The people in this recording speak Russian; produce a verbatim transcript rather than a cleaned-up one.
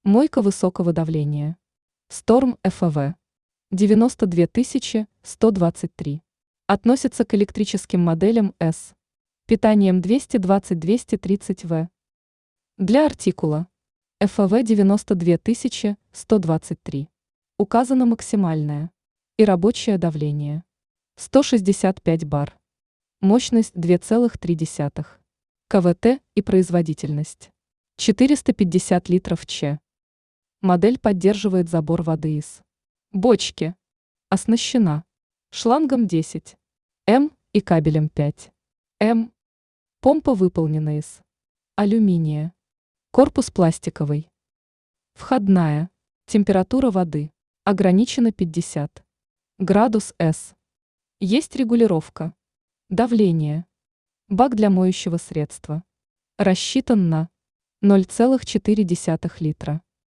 Мойка высокого давления. Storm эф вэ девяносто две тысячи сто двадцать три. Относится к электрическим моделям S. Питанием двести двадцать - двести тридцать ватт. Для артикула эф вэ девяносто две тысячи сто двадцать три. Указано максимальное и рабочее давление сто шестьдесят пять бар. Мощность два целых три десятых киловатт и производительность четыреста пятьдесят литров в час. Модель поддерживает забор воды из бочки. Оснащена шлангом десять эм и кабелем пять эм. Помпа выполнена из алюминия. Корпус пластиковый. Входная. Температура воды ограничена пятьдесят градус С. Есть регулировка давления. Бак для моющего средства рассчитан на ноль целых четыре десятых литра.